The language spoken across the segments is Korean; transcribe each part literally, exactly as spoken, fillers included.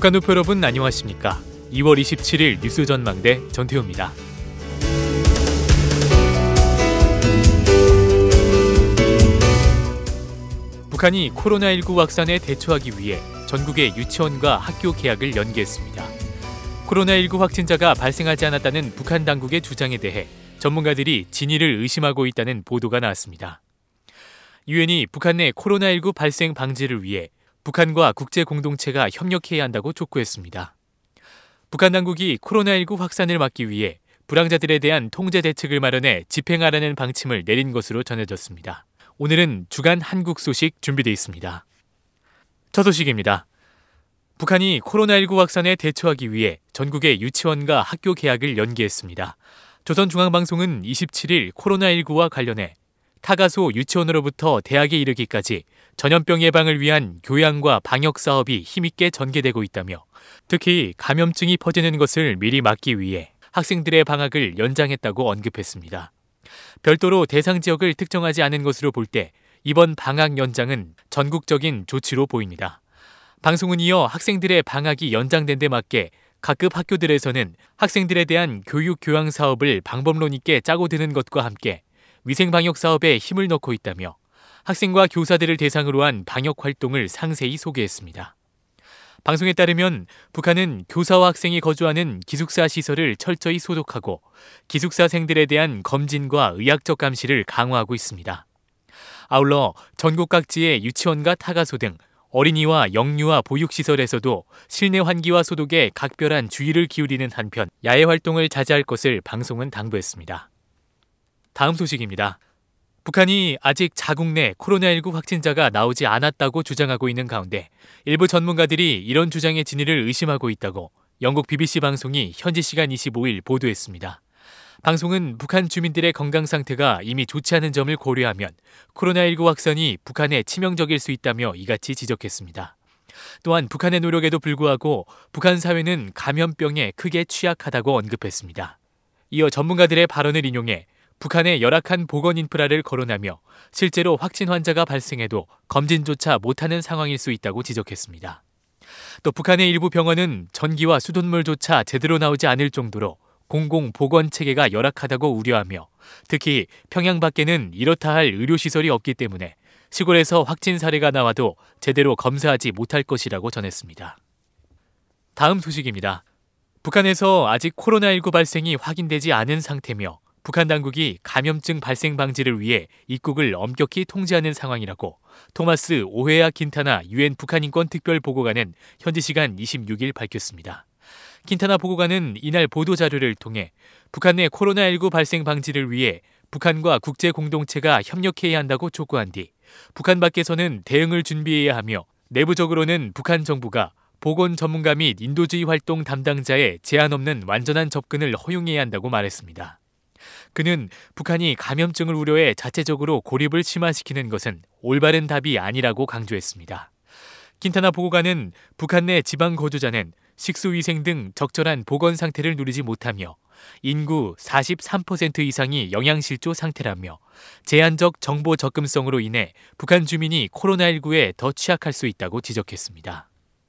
북한노표 여러분 안녕하십니까? 이월 이십칠일 뉴스 전망대 전태호입니다. 북한이 코로나십구 확산에 대처하기 위해 전국의 유치원과 학교 개학을 연기했습니다. 코로나십구 확진자가 발생하지 않았다는 북한 당국의 주장에 대해 전문가들이 진위를 의심하고 있다는 보도가 나왔습니다. 유엔이 북한 내 코로나십구 발생 방지를 위해 북한과 국제 공동체가 협력해야 한다고 촉구했습니다. 북한 당국이 코로나십구 확산을 막기 위해 불황자들에 대한 통제 대책을 마련해 집행하라는 방침을 내린 것으로 전해졌습니다. 오늘은 주간 한국 소식 준비되어 있습니다. 첫 소식입니다. 북한이 코로나십구 확산에 대처하기 위해 전국의 유치원과 학교 개학을 연기했습니다. 조선중앙방송은 이십칠일 코로나십구와 관련해 타가소 유치원으로부터 대학에 이르기까지 전염병 예방을 위한 교양과 방역 사업이 힘있게 전개되고 있다며 특히 감염증이 퍼지는 것을 미리 막기 위해 학생들의 방학을 연장했다고 언급했습니다. 별도로 대상 지역을 특정하지 않은 것으로 볼 때 이번 방학 연장은 전국적인 조치로 보입니다. 방송은 이어 학생들의 방학이 연장된 데 맞게 각급 학교들에서는 학생들에 대한 교육 교양 사업을 방법론 있게 짜고 드는 것과 함께 위생 방역 사업에 힘을 넣고 있다며 학생과 교사들을 대상으로 한 방역 활동을 상세히 소개했습니다. 방송에 따르면 북한은 교사와 학생이 거주하는 기숙사 시설을 철저히 소독하고 기숙사생들에 대한 검진과 의학적 감시를 강화하고 있습니다. 아울러 전국 각지의 유치원과 타가소 등 어린이와 영유아 보육시설에서도 실내 환기와 소독에 각별한 주의를 기울이는 한편 야외 활동을 자제할 것을 방송은 당부했습니다. 다음 소식입니다. 북한이 아직 자국 내 코로나십구 확진자가 나오지 않았다고 주장하고 있는 가운데 일부 전문가들이 이런 주장의 진위를 의심하고 있다고 영국 비비씨 방송이 현지 시간 이십오일 보도했습니다. 방송은 북한 주민들의 건강 상태가 이미 좋지 않은 점을 고려하면 코로나십구 확산이 북한에 치명적일 수 있다며 이같이 지적했습니다. 또한 북한의 노력에도 불구하고 북한 사회는 감염병에 크게 취약하다고 언급했습니다. 이어 전문가들의 발언을 인용해 북한의 열악한 보건 인프라를 거론하며 실제로 확진 환자가 발생해도 검진조차 못하는 상황일 수 있다고 지적했습니다. 또 북한의 일부 병원은 전기와 수돗물조차 제대로 나오지 않을 정도로 공공보건체계가 열악하다고 우려하며 특히 평양 밖에는 이렇다 할 의료시설이 없기 때문에 시골에서 확진 사례가 나와도 제대로 검사하지 못할 것이라고 전했습니다. 다음 소식입니다. 북한에서 아직 코로나십구 발생이 확인되지 않은 상태며 북한 당국이 감염증 발생 방지를 위해 입국을 엄격히 통제하는 상황이라고 토마스 오헤야 킨타나 유엔 북한인권 특별보고관은 현지 시간 이십육일 밝혔습니다. 킨타나 보고관은 이날 보도자료를 통해 북한 내 코로나십구 발생 방지를 위해 북한과 국제 공동체가 협력해야 한다고 촉구한 뒤 북한 밖에서는 대응을 준비해야 하며 내부적으로는 북한 정부가 보건 전문가 및 인도주의 활동 담당자의 제한 없는 완전한 접근을 허용해야 한다고 말했습니다. 그는 북한이 감염증을 우려해 자체적으로 고립을 심화시키는 것은 올바른 답이 아니라고 강조했습니다. 킨타나 보고관은 북한 내 지방 거주자는 식수위생 등 적절한 보건 상태를 누리지 못하며 인구 사십삼 퍼센트 이상이 영양실조 상태라며 제한적 정보 접근성으로 인해 북한 주민이 코로나십구에 더 취약할 수 있다고 지적했습니다.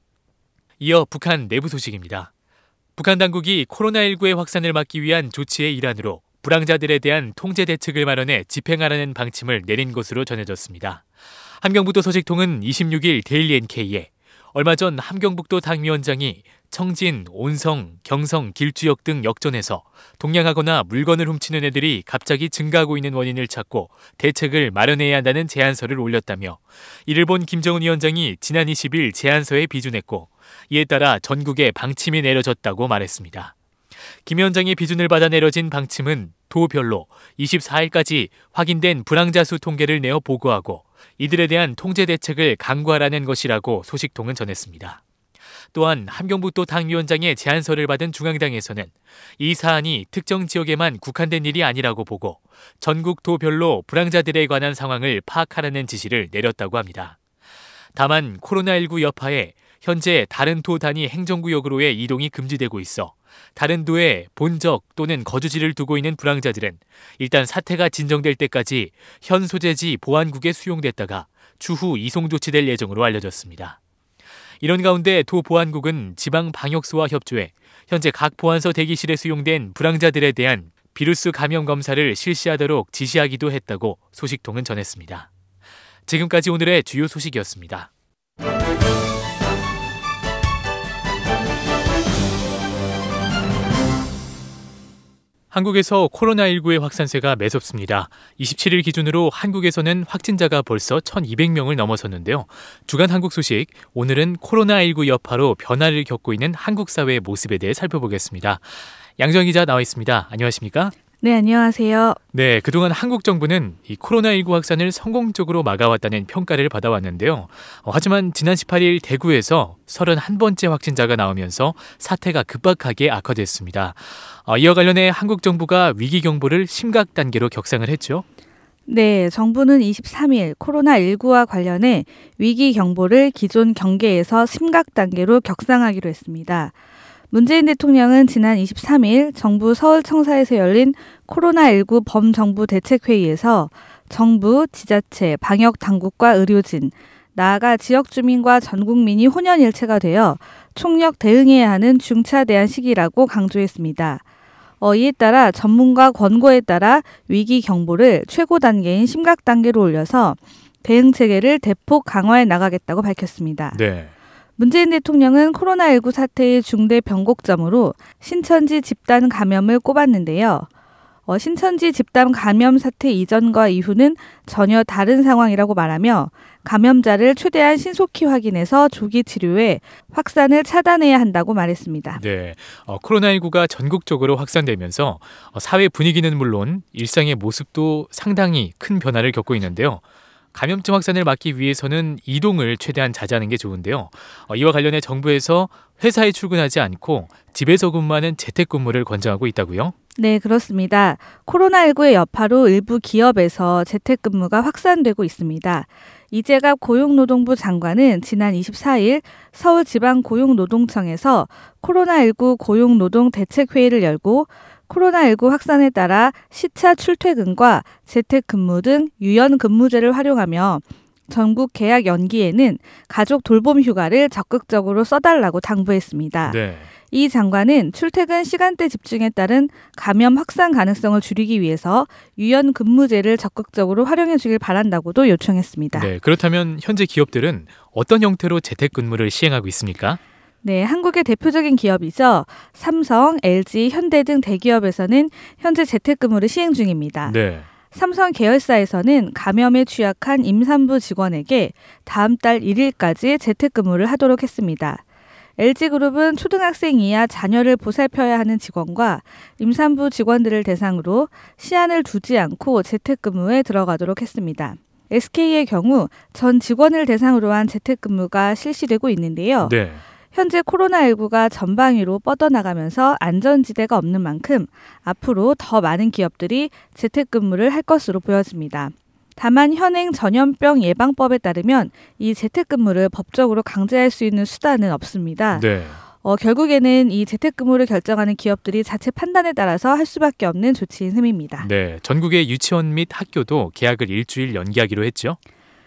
이어 북한 내부 소식입니다. 북한 당국이 코로나십구의 확산을 막기 위한 조치의 일환으로 불황자들에 대한 통제 대책을 마련해 집행하라는 방침을 내린 것으로 전해졌습니다. 함경북도 소식통은 이십육일 데일리 엔케이에 얼마 전 함경북도 당위원장이 청진, 온성, 경성, 길주역 등 역전에서 동냥하거나 물건을 훔치는 애들이 갑자기 증가하고 있는 원인을 찾고 대책을 마련해야 한다는 제안서를 올렸다며 이를 본 김정은 위원장이 지난 이십일 제안서에 비준했고 이에 따라 전국에 방침이 내려졌다고 말했습니다. 김 위원장의 비준을 받아 내려진 방침은 도별로 이십사일까지 확인된 불황자 수 통계를 내어 보고하고 이들에 대한 통제 대책을 강구하라는 것이라고 소식통은 전했습니다. 또한 함경북도 당위원장의 제안서를 받은 중앙당에서는 이 사안이 특정 지역에만 국한된 일이 아니라고 보고 전국 도별로 불황자들에 관한 상황을 파악하라는 지시를 내렸다고 합니다. 다만 코로나십구 여파에 현재 다른 도 단위 행정구역으로의 이동이 금지되고 있어 다른 도에 본적 또는 거주지를 두고 있는 불황자들은 일단 사태가 진정될 때까지 현 소재지 보안국에 수용됐다가 추후 이송 조치될 예정으로 알려졌습니다. 이런 가운데 도 보안국은 지방 방역소와 협조해 현재 각 보안소 대기실에 수용된 불황자들에 대한 비루스 감염 검사를 실시하도록 지시하기도 했다고 소식통은 전했습니다. 지금까지 오늘의 주요 소식이었습니다. 한국에서 코로나십구의 확산세가 매섭습니다. 이십칠 일 기준으로 한국에서는 확진자가 벌써 천이백 명을 넘어섰는데요. 주간 한국 소식, 오늘은 코로나십구 여파로 변화를 겪고 있는 한국 사회의 모습에 대해 살펴보겠습니다. 양정 기자 나와 있습니다. 안녕하십니까? 네, 안녕하세요. 네, 그동안 한국 정부는 이 코로나십구 확산을 성공적으로 막아왔다는 평가를 받아왔는데요. 어, 하지만 지난 십팔 일 대구에서 서른한 번째 확진자가 나오면서 사태가 급박하게 악화됐습니다. 어, 이와 관련해 한국 정부가 위기 경보를 심각 단계로 격상을 했죠. 네, 정부는 이십삼 일 코로나십구와 관련해 위기 경보를 기존 경계에서 심각 단계로 격상하기로 했습니다. 문재인 대통령은 지난 이십삼 일 정부 서울청사에서 열린 코로나십구 범정부 대책회의에서 정부, 지자체, 방역당국과 의료진, 나아가 지역 주민과 전 국민이 혼연일체가 되어 총력 대응해야 하는 중차대한 시기라고 강조했습니다. 어, 이에 따라 전문가 권고에 따라 위기 경보를 최고 단계인 심각 단계로 올려서 대응 체계를 대폭 강화해 나가겠다고 밝혔습니다. 네. 문재인 대통령은 코로나십구 사태의 중대 변곡점으로 신천지 집단 감염을 꼽았는데요. 어, 신천지 집단 감염 사태 이전과 이후는 전혀 다른 상황이라고 말하며 감염자를 최대한 신속히 확인해서 조기 치료해 확산을 차단해야 한다고 말했습니다. 네, 어, 코로나십구가 전국적으로 확산되면서 어, 사회 분위기는 물론 일상의 모습도 상당히 큰 변화를 겪고 있는데요. 감염증 확산을 막기 위해서는 이동을 최대한 자제하는 게 좋은데요. 어, 이와 관련해 정부에서 회사에 출근하지 않고 집에서 근무하는 재택근무를 권장하고 있다고요? 네, 그렇습니다. 코로나십구의 여파로 일부 기업에서 재택근무가 확산되고 있습니다. 이재갑 고용노동부 장관은 지난 이십사 일 서울지방고용노동청에서 코로나십구 고용노동 대책회의를 열고 코로나십구 확산에 따라 시차 출퇴근과 재택근무 등 유연근무제를 활용하며 전국 개학 연기에는 가족 돌봄 휴가를 적극적으로 써달라고 당부했습니다. 네. 이 장관은 출퇴근 시간대 집중에 따른 감염 확산 가능성을 줄이기 위해서 유연근무제를 적극적으로 활용해 주길 바란다고도 요청했습니다. 네, 그렇다면 현재 기업들은 어떤 형태로 재택근무를 시행하고 있습니까? 네, 한국의 대표적인 기업이죠. 삼성, 엘지, 현대 등 대기업에서는 현재 재택근무를 시행 중입니다. 네. 삼성 계열사에서는 감염에 취약한 임산부 직원에게 다음 달 일 일까지 재택근무를 하도록 했습니다. 엘지그룹은 초등학생 이하 자녀를 보살펴야 하는 직원과 임산부 직원들을 대상으로 시한을 두지 않고 재택근무에 들어가도록 했습니다. 에스케이의 경우 전 직원을 대상으로 한 재택근무가 실시되고 있는데요. 네. 현재 코로나십구가 전방위로 뻗어나가면서 안전지대가 없는 만큼 앞으로 더 많은 기업들이 재택근무를 할 것으로 보여집니다. 다만 현행 전염병 예방법에 따르면 이 재택근무를 법적으로 강제할 수 있는 수단은 없습니다. 네. 어, 결국에는 이 재택근무를 결정하는 기업들이 자체 판단에 따라서 할 수밖에 없는 조치인 셈입니다. 네, 전국의 유치원 및 학교도 개학을 일주일 연기하기로 했죠.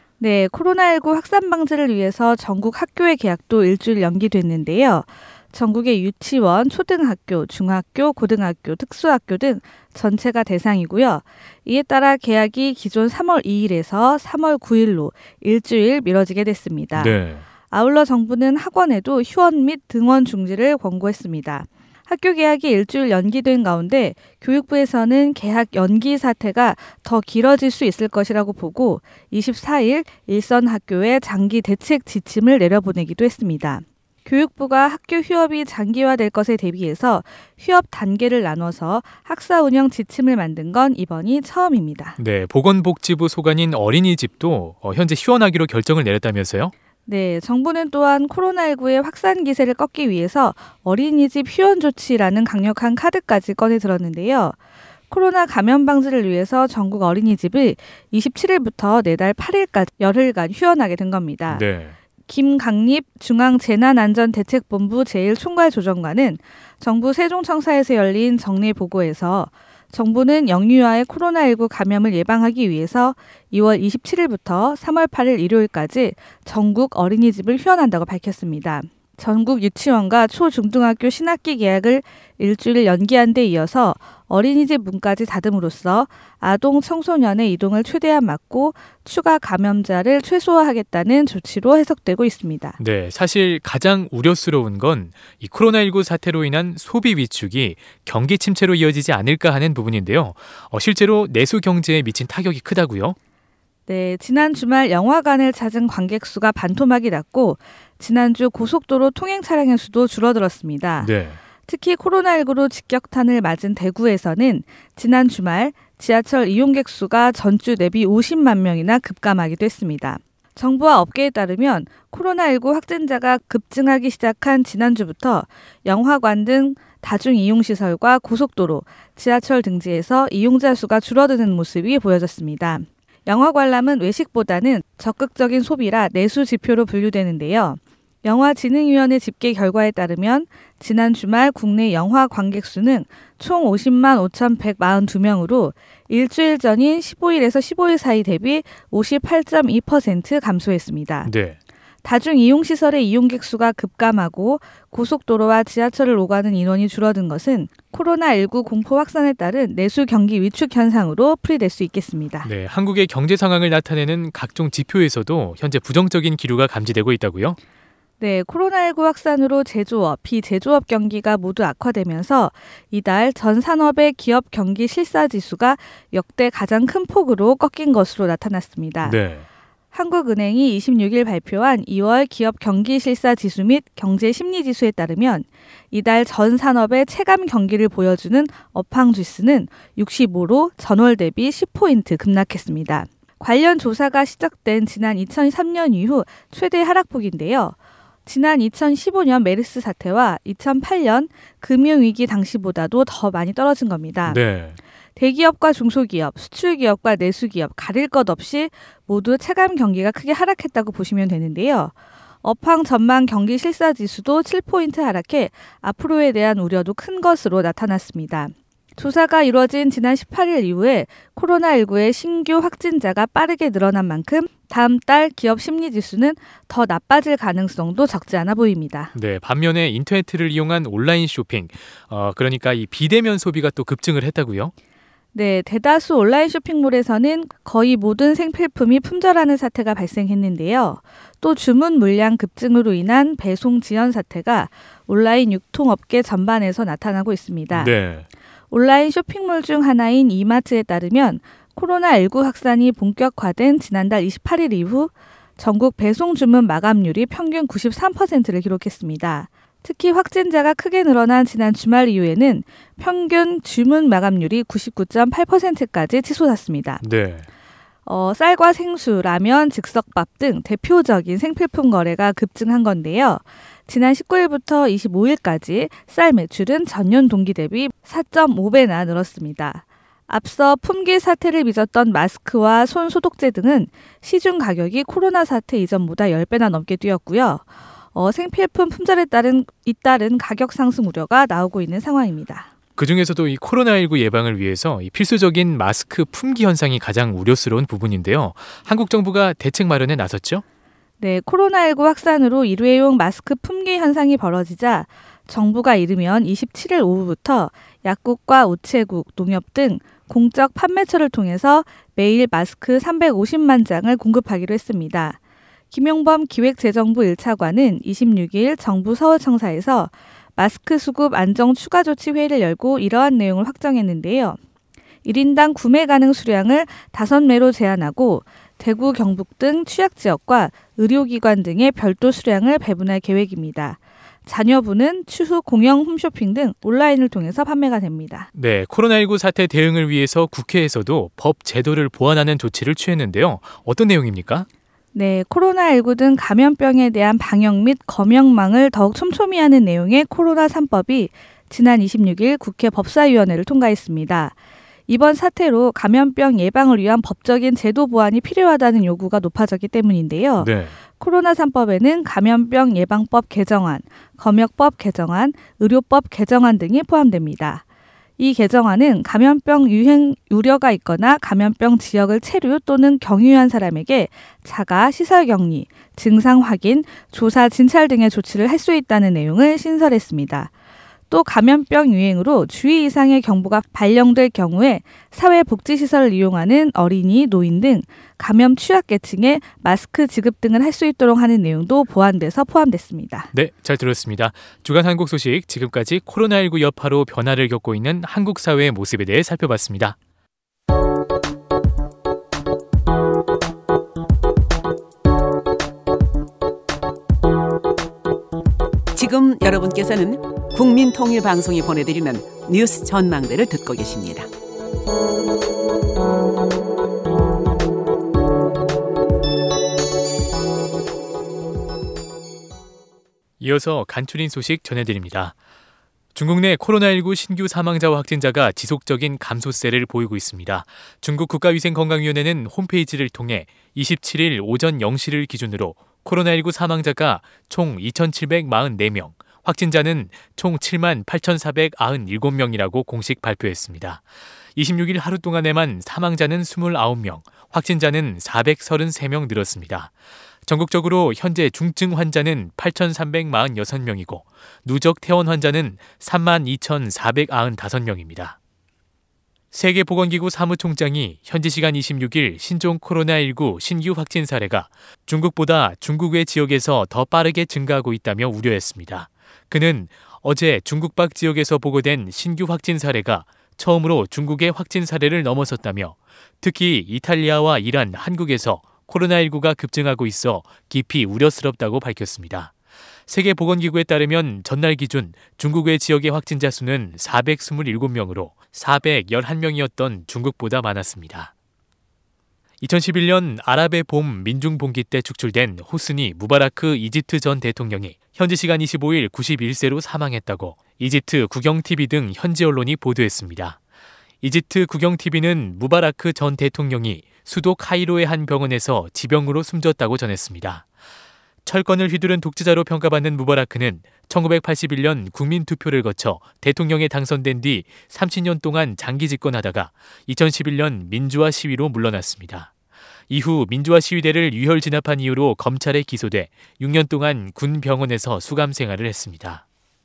네, 코로나십구 확산 방지를 위해서 전국 학교의 개학도 일주일 연기됐는데요. 전국의 유치원, 초등학교, 중학교, 고등학교, 특수학교 등 전체가 대상이고요. 이에 따라 개학이 기존 삼월 이 일에서 삼월 구 일로 일주일 미뤄지게 됐습니다. 네. 아울러 정부는 학원에도 휴원 및 등원 중지를 권고했습니다. 학교 개학이 일주일 연기된 가운데 교육부에서는 개학 연기 사태가 더 길어질 수 있을 것이라고 보고 이십사 일 일선 학교에 장기 대책 지침을 내려보내기도 했습니다. 교육부가 학교 휴업이 장기화될 것에 대비해서 휴업 단계를 나눠서 학사 운영 지침을 만든 건 이번이 처음입니다. 네, 보건복지부 소관인 어린이집도 어, 현재 휴원하기로 결정을 내렸다면서요? 네, 정부는 또한 코로나십구의 확산 기세를 꺾기 위해서 어린이집 휴원 조치라는 강력한 카드까지 꺼내 들었는데요. 코로나 감염 방지를 위해서 전국 어린이집을 이십칠 일부터 내달 팔 일까지 열흘간 휴원하게 된 겁니다. 네. 김강립 중앙재난안전대책본부 제일 총괄조정관은 정부 세종청사에서 열린 정례 보고에서 정부는 영유아의 코로나십구 감염을 예방하기 위해서 이월 이십칠일부터 삼월 팔일 일요일까지 전국 어린이집을 휴원한다고 밝혔습니다. 전국 유치원과 초중등학교 신학기 개학을 일주일 연기한 데 이어서 어린이집 문까지 닫음으로써 아동 청소년의 이동을 최대한 막고 추가 감염자를 최소화하겠다는 조치로 해석되고 있습니다. 네, 사실 가장 우려스러운 건 이 코로나십구 사태로 인한 소비 위축이 경기 침체로 이어지지 않을까 하는 부분인데요. 어, 실제로 내수 경제에 미친 타격이 크다고요? 네, 지난 주말 영화관을 찾은 관객 수가 반토막이 났고 지난주 고속도로 통행 차량의 수도 줄어들었습니다. 네. 특히 코로나십구로 직격탄을 맞은 대구에서는 지난 주말 지하철 이용객 수가 전주 대비 오십만 명이나 급감하기도 했습니다. 정부와 업계에 따르면 코로나십구 확진자가 급증하기 시작한 지난주부터 영화관 등 다중이용시설과 고속도로, 지하철 등지에서 이용자 수가 줄어드는 모습이 보여졌습니다. 영화 관람은 외식보다는 적극적인 소비라 내수 지표로 분류되는데요. 영화진흥위원회 집계 결과에 따르면 지난 주말 국내 영화 관객 수는 총 오십만 오천백사십이 명으로 일주일 전인 십오일에서 십오일 사이 대비 오십팔 점 이 퍼센트 감소했습니다. 네. 다중이용시설의 이용객 수가 급감하고 고속도로와 지하철을 오가는 인원이 줄어든 것은 코로나십구 공포 확산에 따른 내수 경기 위축 현상으로 풀이될 수 있겠습니다. 네, 한국의 경제 상황을 나타내는 각종 지표에서도 현재 부정적인 기류가 감지되고 있다고요? 네, 코로나십구 확산으로 제조업, 비제조업 경기가 모두 악화되면서 이달 전 산업의 기업 경기 실사 지수가 역대 가장 큰 폭으로 꺾인 것으로 나타났습니다. 네. 한국은행이 이십육일 발표한 이월 기업 경기 실사 지수 및 경제 심리 지수에 따르면 이달 전 산업의 체감 경기를 보여주는 업황 지수는 육십오로 전월 대비 십 포인트 급락했습니다. 관련 조사가 시작된 지난 이천삼년 이후 최대 하락폭인데요. 지난 이천십오년 메르스 사태와 이천팔년 금융위기 당시보다도 더 많이 떨어진 겁니다. 네. 대기업과 중소기업, 수출기업과 내수기업 가릴 것 없이 모두 체감 경기가 크게 하락했다고 보시면 되는데요. 업황 전망 경기 실사 지수도 칠 포인트 하락해 앞으로에 대한 우려도 큰 것으로 나타났습니다. 조사가 이루어진 지난 십팔일 이후에 코로나십구의 신규 확진자가 빠르게 늘어난 만큼 다음 달 기업 심리 지수는 더 나빠질 가능성도 적지 않아 보입니다. 네, 반면에 인터네트를 이용한 온라인 쇼핑, 어, 그러니까 이 비대면 소비가 또 급증을 했다고요? 네, 대다수 온라인 쇼핑몰에서는 거의 모든 생필품이 품절하는 사태가 발생했는데요. 또 주문 물량 급증으로 인한 배송 지연 사태가 온라인 유통업계 전반에서 나타나고 있습니다. 네. 온라인 쇼핑몰 중 하나인 이마트에 따르면 코로나십구 확산이 본격화된 지난달 이십팔일 이후 전국 배송 주문 마감률이 평균 구십삼 퍼센트를 기록했습니다. 특히 확진자가 크게 늘어난 지난 주말 이후에는 평균 주문 마감률이 구십구 점 팔 퍼센트까지 치솟았습니다. 네. 어, 쌀과 생수, 라면, 즉석밥 등 대표적인 생필품 거래가 급증한 건데요. 지난 십구일부터 이십오일까지 쌀 매출은 전년 동기 대비 사 점 오 배나 늘었습니다. 앞서 품귀 사태를 빚었던 마스크와 손 소독제 등은 시중 가격이 코로나 사태 이전보다 십 배나 넘게 뛰었고요. 어, 생필품 품절에 따른 잇따른 가격 상승 우려가 나오고 있는 상황입니다. 그중에서도 이 코로나십구 예방을 위해서 이 필수적인 마스크 품귀 현상이 가장 우려스러운 부분인데요. 한국 정부가 대책 마련에 나섰죠? 네, 코로나십구 확산으로 일회용 마스크 품귀 현상이 벌어지자 정부가 이르면 이십칠일 오후부터 약국과 우체국, 농협 등 공적 판매처를 통해서 매일 마스크 삼백오십만 장을 공급하기로 했습니다. 김용범 기획재정부 일 차관은 이십육일 정부 서울청사에서 마스크 수급 안정 추가 조치 회의를 열고 이러한 내용을 확정했는데요. 일 인당 구매 가능 수량을 다섯 매로 제한하고 대구, 경북 등 취약지역과 의료기관 등의 별도 수량을 배분할 계획입니다. 자녀분은 추후 공영 홈쇼핑 등 온라인을 통해서 판매가 됩니다. 네, 코로나십구 사태 대응을 위해서 국회에서도 법 제도를 보완하는 조치를 취했는데요. 어떤 내용입니까? 네, 코로나십구 등 감염병에 대한 방역 및 검역망을 더욱 촘촘히 하는 내용의 코로나 삼법이 지난 이십육일 국회 법사위원회를 통과했습니다. 이번 사태로 감염병 예방을 위한 법적인 제도 보완이 필요하다는 요구가 높아졌기 때문인데요. 네. 코로나 삼법에는 감염병 예방법 개정안, 검역법 개정안, 의료법 개정안 등이 포함됩니다. 이 개정안은 감염병 유행 우려가 있거나 감염병 지역을 체류 또는 경유한 사람에게 자가, 시설 격리, 증상 확인, 조사, 진찰 등의 조치를 할 수 있다는 내용을 신설했습니다. 또 감염병 유행으로 주의 이상의 경보가 발령될 경우에 사회복지시설을 이용하는 어린이, 노인 등 감염 취약계층에 마스크 지급 등을 할 수 있도록 하는 내용도 보완돼서 포함됐습니다. 네, 잘 들었습니다. 주간 한국 소식, 지금까지 코로나십구 여파로 변화를 겪고 있는 한국 사회의 모습에 대해 살펴봤습니다. 지금 여러분께서는 국민통일방송이 보내드리는 뉴스 전망대를 듣고 계십니다. 이어서 간추린 소식 전해드립니다. 중국 내 코로나십구 신규 사망자와 확진자가 지속적인 감소세를 보이고 있습니다. 중국 국가위생건강위원회는 홈페이지를 통해 이십칠 일 오전 영 시를 기준으로 코로나십구 사망자가 총 이천칠백사십사 명, 확진자는 총 칠만 팔천사백구십칠 명이라고 공식 발표했습니다. 이십육 일 하루 동안에만 사망자는 이십구 명, 확진자는 사백삼십삼 명 늘었습니다. 전국적으로 현재 중증 환자는 팔천삼백사십육 명이고 누적 퇴원 환자는 삼만 이천사백구십오 명입니다. 세계보건기구 사무총장이 현지 시간 이십육 일 신종 코로나십구 신규 확진 사례가 중국보다 중국 외 지역에서 더 빠르게 증가하고 있다며 우려했습니다. 그는 어제 중국 밖 지역에서 보고된 신규 확진 사례가 처음으로 중국의 확진 사례를 넘어섰다며 특히 이탈리아와 이란, 한국에서 코로나십구가 급증하고 있어 깊이 우려스럽다고 밝혔습니다. 세계보건기구에 따르면 전날 기준 중국 외 지역의 확진자 수는 사백이십칠 명으로 사백십일 명이었던 중국보다 많았습니다. 이천십일 년 아랍의 봄 민중봉기 때 축출된 호스니 무바라크 이집트 전 대통령이 현지 시간 이십오 일 구십일 세로 사망했다고 이집트 국영티비 등 현지 언론이 보도했습니다. 이집트 국영티비는 무바라크 전 대통령이 수도 카이로의 한 병원에서 지병으로 숨졌다고 전했습니다. 철권을 휘두른 독재자로 평가받는 무바라크는 천구백팔십일 년 국민투표를 거쳐 대통령에 당선된 뒤 삼십 년 동안 장기 집권하다가 이천십일 년 민주화 시위로 물러났습니다. 이후 민주화 시위대를 유혈 진압한 이유로 검찰에 기소돼 육 년 동안 군 병원에서 수감 생활을 했습니다.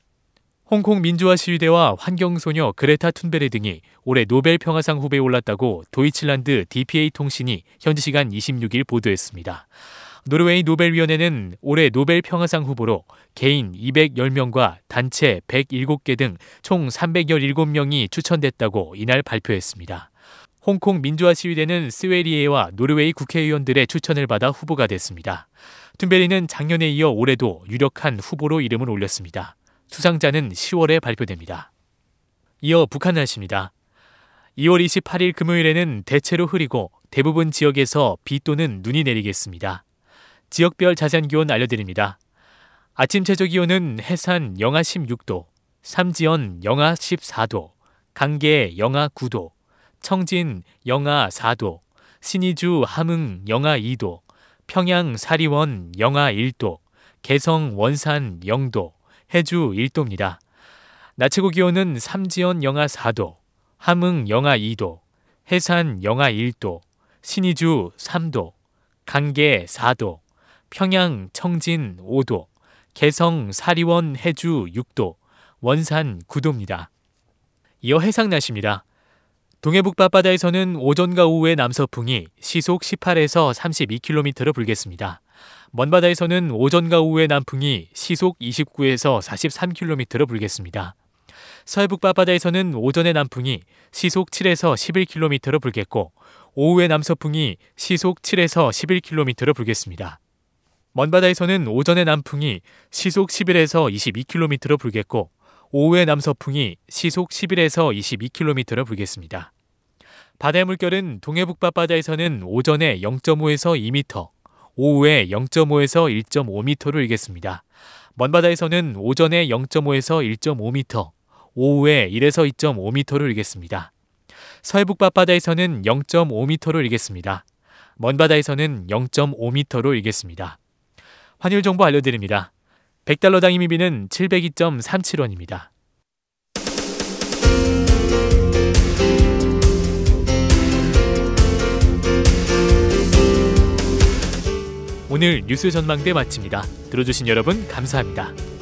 홍콩 민주화 시위대와 환경소녀 그레타 툰베르 등이 올해 노벨 평화상 후보에 올랐다고 도이칠란드 디피에이 통신이 현지 시간 이십육 일 보도했습니다. 노르웨이 노벨위원회는 올해 노벨 평화상 후보로 개인 이백십 명과 단체 백칠 개 등 총 삼백십칠 명이 추천됐다고 이날 발표했습니다. 홍콩 민주화 시위대는 스웨리에와 노르웨이 국회의원들의 추천을 받아 후보가 됐습니다. 툰베리는 작년에 이어 올해도 유력한 후보로 이름을 올렸습니다. 수상자는 시월에 발표됩니다. 이어 북한 날씨입니다. 이월 이십팔 일 금요일에는 대체로 흐리고 대부분 지역에서 비 또는 눈이 내리겠습니다. 지역별 자세한 기온 알려드립니다. 아침 최저 기온은 해산 영하 십육 도, 삼지연 영하 십사 도, 강계 영하 구 도, 청진 영하 사 도, 신의주 함흥 영하 이 도, 평양 사리원 영하 일 도, 개성 원산 영 도, 해주 일 도입니다. 낮 최고 기온은 삼지연 영하 사 도, 함흥 영하 이 도, 해산 영하 일 도, 신의주 삼 도, 강계 사 도, 평양 청진 오 도, 개성 사리원 해주 육 도, 원산 구 도입니다. 이어 해상 날씨입니다. 동해북 밤바다에서는 오전과 오후에 남서풍이 시속 십팔에서 삼십이 킬로미터로 불겠습니다. 먼바다에서는 오전과 오후에 남풍이 시속 이십구에서 사십삼 킬로미터로 불겠습니다. 서해북 밤바다에서는 오전에 남풍이 시속 칠에서 십일 킬로미터로 불겠고 오후에 남서풍이 시속 칠에서 십일 킬로미터로 불겠습니다. 먼바다에서는 오전에 남풍이 시속 십일에서 이십이 킬로미터로 불겠고 오후에 남서풍이 시속 십일에서 이십이 킬로미터로 불겠습니다. 바다의 물결은 동해북 밤바다에서는 오전에 영 점 오에서 이 미터, 오후에 영 점 오에서 일 점 오 미터로 일겠습니다. 먼바다에서는 오전에 영 점 오에서 일 점 오 미터, 오후에 일에서 이 점 오 미터로 일겠습니다. 서해북 밤바다에서는 영 점 오 미터로 일겠습니다. 먼바다에서는 영 점 오 미터로 일겠습니다. 환율 정보 알려드립니다. 백 달러당 이미비는 칠백이 점 삼칠 원입니다. 오늘 뉴스 전망대 마칩니다. 들어주신 여러분 감사합니다.